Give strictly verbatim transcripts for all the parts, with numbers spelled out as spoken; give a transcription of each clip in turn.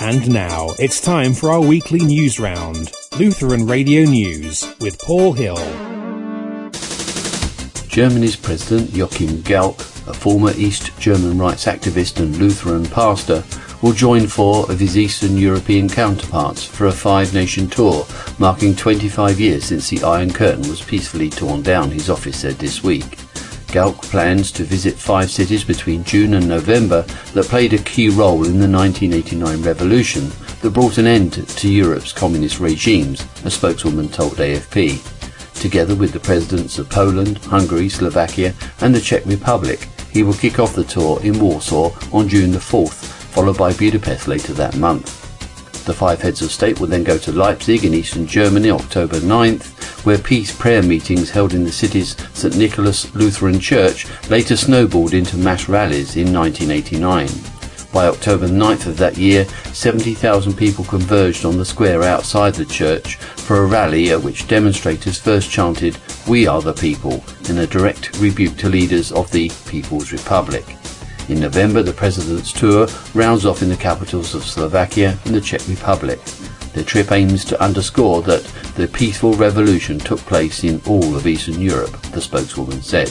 And now it's time for our weekly news round. Lutheran Radio News with Paul Hill. Germany's President Joachim Gauck, a former East German rights activist and Lutheran pastor, will join four of his Eastern European counterparts for a five-nation tour, marking twenty-five years since the Iron Curtain was peacefully torn down, his office said this week. Gauck plans to visit five cities between June and November that played a key role in the nineteen eighty-nine revolution that brought an end to Europe's communist regimes, a spokeswoman told A F P. Together with the presidents of Poland, Hungary, Slovakia and the Czech Republic, he will kick off the tour in Warsaw on June the fourth, followed by Budapest later that month. The five heads of state will then go to Leipzig in eastern Germany October ninth, where peace prayer meetings held in the city's Saint Nicholas Lutheran Church later snowballed into mass rallies in nineteen eighty-nine. By October ninth of that year, seventy thousand people converged on the square outside the church for a rally at which demonstrators first chanted, "We are the people," in a direct rebuke to leaders of the People's Republic. In November, the President's tour rounds off in the capitals of Slovakia and the Czech Republic. The trip aims to underscore that the peaceful revolution took place in all of Eastern Europe, the spokeswoman said.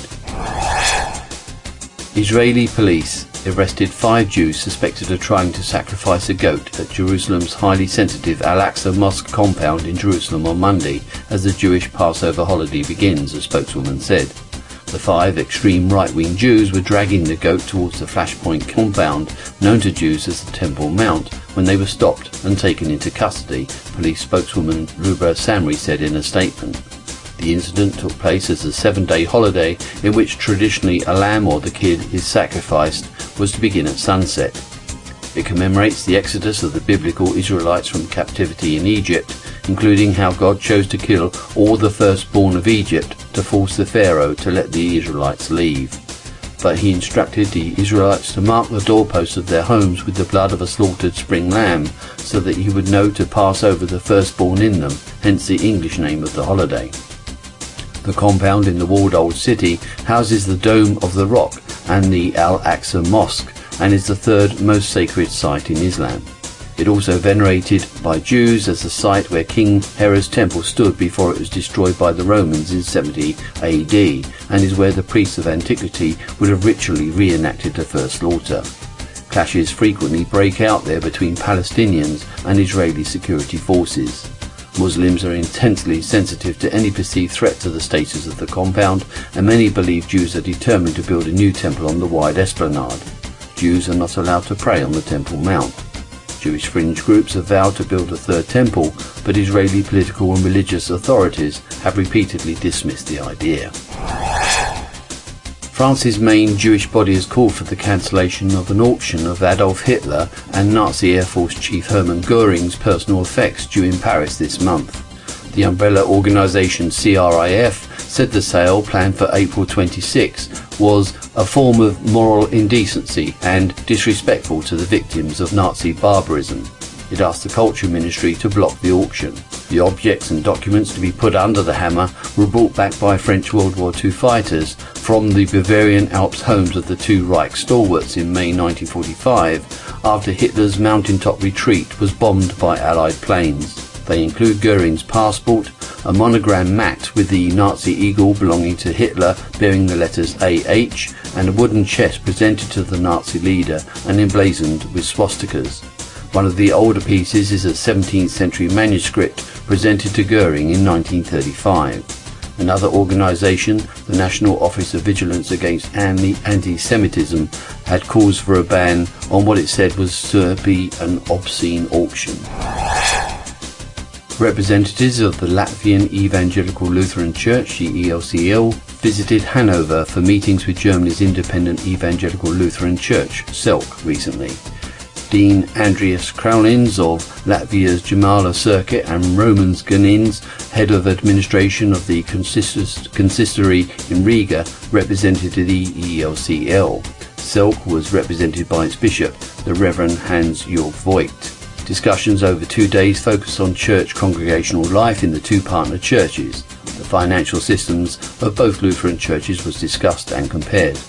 Israeli police arrested five Jews suspected of trying to sacrifice a goat at Jerusalem's highly sensitive Al-Aqsa Mosque compound in Jerusalem on Monday as the Jewish Passover holiday begins, a spokeswoman said. The five extreme right-wing Jews were dragging the goat towards the Flashpoint compound, known to Jews as the Temple Mount, when they were stopped and taken into custody, police spokeswoman Rubra Samri said in a statement. The incident took place as a seven-day holiday in which traditionally a lamb or the kid is sacrificed was to begin at sunset. It commemorates the exodus of the biblical Israelites from captivity in Egypt, including how God chose to kill all the firstborn of Egypt to force the Pharaoh to let the Israelites leave. But he instructed the Israelites to mark the doorposts of their homes with the blood of a slaughtered spring lamb, so that he would know to pass over the firstborn in them, hence the English name of the holiday. The compound in the walled old city houses the Dome of the Rock and the Al-Aqsa Mosque, and is the third most sacred site in Islam. It also venerated by Jews as the site where King Herod's temple stood before it was destroyed by the Romans in seventy A D, and is where the priests of antiquity would have ritually reenacted the first slaughter. Clashes frequently break out there between Palestinians and Israeli security forces. Muslims are intensely sensitive to any perceived threat to the status of the compound, and many believe Jews are determined to build a new temple on the wide esplanade. Jews are not allowed to pray on the Temple Mount. Jewish fringe groups have vowed to build a third temple, but Israeli political and religious authorities have repeatedly dismissed the idea. France's main Jewish body has called for the cancellation of an auction of Adolf Hitler and Nazi Air Force Chief Hermann Göring's personal effects due in Paris this month. The umbrella organisation C R I F said the sale, planned for April twenty-sixth, was a form of moral indecency and disrespectful to the victims of Nazi barbarism. It asked the Culture Ministry to block the auction. The objects and documents to be put under the hammer were brought back by French World War Two fighters from the Bavarian Alps homes of the two Reich stalwarts in May nineteen forty-five, after Hitler's mountaintop retreat was bombed by Allied planes. They include Göring's passport, a monogram mat with the Nazi eagle belonging to Hitler bearing the letters A H, and a wooden chest presented to the Nazi leader and emblazoned with swastikas. One of the older pieces is a seventeenth century manuscript presented to Göring in nineteen thirty-five. Another organisation, the National Office of Vigilance Against Anti-Semitism, had calls for a ban on what it said was to be an obscene auction. Representatives of the Latvian Evangelical Lutheran Church, the E L C L, visited Hanover for meetings with Germany's Independent Evangelical Lutheran Church, S E L C, recently. Dean Andreas Kraulins of Latvia's Jamala Circuit and Romans Ganins, head of administration of the consistory in Riga, represented the E L C L. S E L C was represented by its bishop, the Reverend Hans-Jörg Voigt. Discussions over two days focused on church congregational life in the two partner churches. The financial systems of both Lutheran churches was discussed and compared.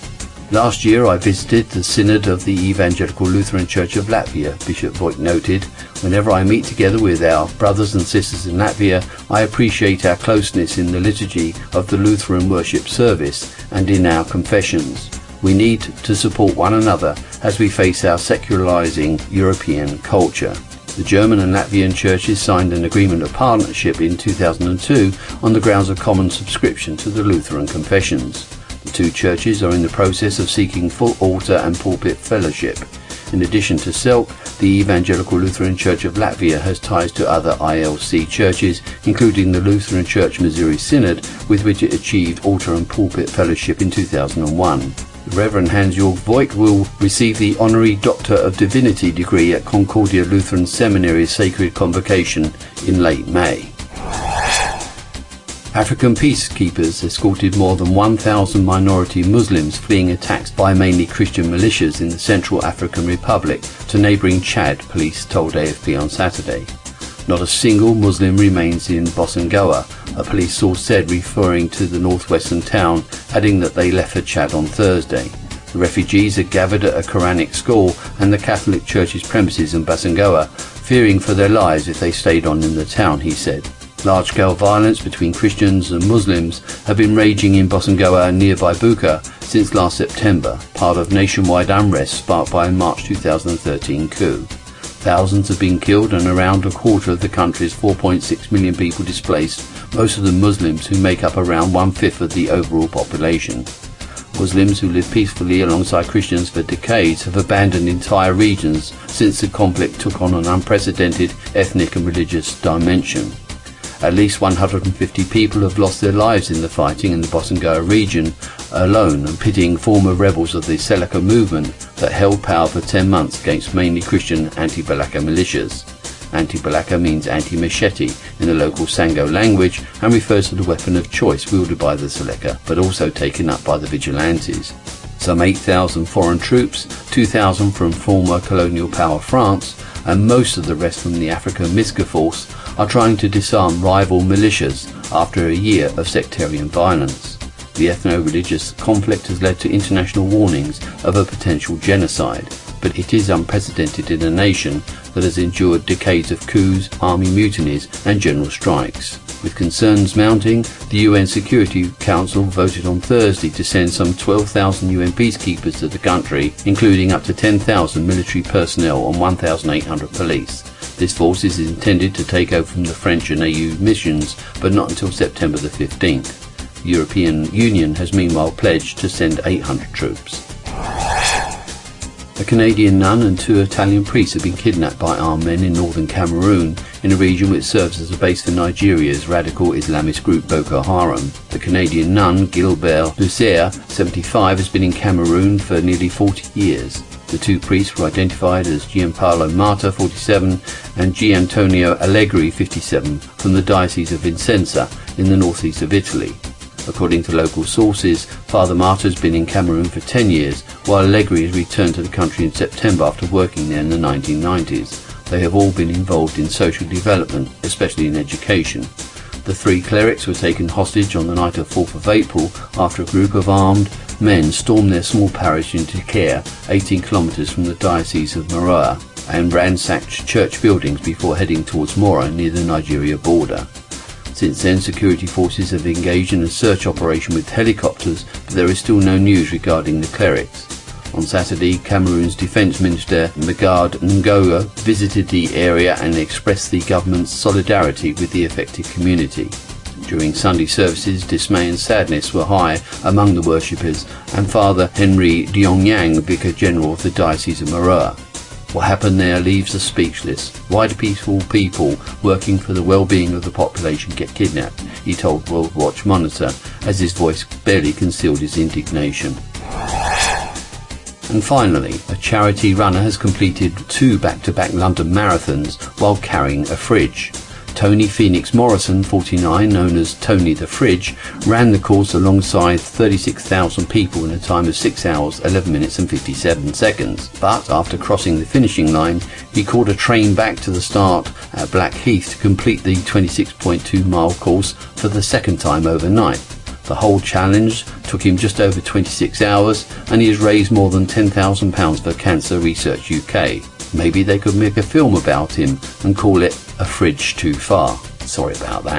Last year I visited the Synod of the Evangelical Lutheran Church of Latvia, Bishop Voigt noted. Whenever I meet together with our brothers and sisters in Latvia, I appreciate our closeness in the liturgy of the Lutheran worship service and in our confessions. We need to support one another as we face our secularizing European culture. The German and Latvian churches signed an agreement of partnership in two thousand two on the grounds of common subscription to the Lutheran confessions. The two churches are in the process of seeking full altar and pulpit fellowship. In addition to S E L C, the Evangelical Lutheran Church of Latvia has ties to other I L C churches, including the Lutheran Church Missouri Synod, with which it achieved altar and pulpit fellowship in two thousand one. The Reverend Hans-Jörg Voigt will receive the Honorary Doctor of Divinity degree at Concordia Lutheran Seminary's Sacred Convocation in late May. African peacekeepers escorted more than one thousand minority Muslims fleeing attacks by mainly Christian militias in the Central African Republic to neighbouring Chad, police told A F P on Saturday. Not a single Muslim remains in Bossangoa, a police source said, referring to the northwestern town, adding that they left for Chad on Thursday. The refugees had gathered at a Quranic school and the Catholic Church's premises in Bossangoa, fearing for their lives if they stayed on in the town, he said. Large-scale violence between Christians and Muslims have been raging in Bossangoa and nearby Buka since last September, part of nationwide unrest sparked by a March two thousand thirteen coup. Thousands have been killed and around a quarter of the country's four point six million people displaced, most of them Muslims who make up around one-fifth of the overall population. Muslims who live peacefully alongside Christians for decades have abandoned entire regions since the conflict took on an unprecedented ethnic and religious dimension. At least one hundred fifty people have lost their lives in the fighting in the Bossangoa region alone, and pitting former rebels of the Seleka movement that held power for ten months against mainly Christian anti-Balaka militias. Anti-Balaka means anti-machete in the local Sango language and refers to the weapon of choice wielded by the Seleka, but also taken up by the vigilantes. Some eight thousand foreign troops, two thousand from former colonial power France, and most of the rest from the African Miska Force are trying to disarm rival militias after a year of sectarian violence. The ethno-religious conflict has led to international warnings of a potential genocide, but it is unprecedented in a nation that has endured decades of coups, army mutinies and general strikes. With concerns mounting, the U N Security Council voted on Thursday to send some twelve thousand U N peacekeepers to the country, including up to ten thousand military personnel and one thousand eight hundred police. This force is intended to take over from the French and E U missions, but not until September the fifteenth. The European Union has meanwhile pledged to send eight hundred troops. A Canadian nun and two Italian priests have been kidnapped by armed men in northern Cameroon, in a region which serves as a base for Nigeria's radical Islamist group Boko Haram. The Canadian nun, Gilbert Lucea, seventy-five, has been in Cameroon for nearly forty years. The two priests were identified as Gianpaolo Marta, forty-seven, and Giantonio Allegri, fifty-seven, from the Diocese of Vicenza in the northeast of Italy. According to local sources, Father Marta has been in Cameroon for ten years, while Allegri has returned to the country in September after working there in the nineteen nineties. They have all been involved in social development, especially in education. The three clerics were taken hostage on the night of fourth of April after a group of armed men stormed their small parish in Tikere, eighteen kilometres from the Diocese of Maroa, and ransacked church buildings before heading towards Mora near the Nigeria border. Since then, security forces have engaged in a search operation with helicopters, but there is still no news regarding the clerics. On Saturday, Cameroon's Defence Minister Megard Ngoga visited the area and expressed the government's solidarity with the affected community. During Sunday services, dismay and sadness were high among the worshippers, and Father Henry Diongyang, Vicar General of the Diocese of Maroa. What happened there leaves us speechless. Why do peaceful people working for the well-being of the population get kidnapped? He told World Watch Monitor, as his voice barely concealed his indignation. And finally, a charity runner has completed two back-to-back London marathons while carrying a fridge. Tony Phoenix Morrison, forty-nine, known as Tony the Fridge, ran the course alongside thirty-six thousand people in a time of six hours, eleven minutes and fifty-seven seconds. But after crossing the finishing line, he caught a train back to the start at Blackheath to complete the twenty-six point two mile course for the second time overnight. The whole challenge took him just over twenty-six hours, and he has raised more than ten thousand pounds for Cancer Research U K. Maybe they could make a film about him and call it A Fridge Too Far. Sorry about that.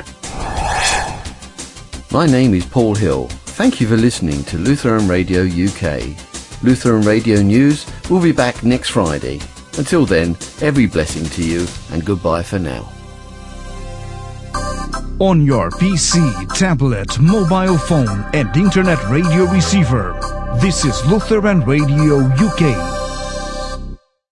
My name is Paul Hill. Thank you for listening to Lutheran Radio U K. Lutheran Radio News will be back next Friday. Until then, every blessing to you, and goodbye for now. On your P C, tablet, mobile phone and internet radio receiver, this is Lutheran Radio U K.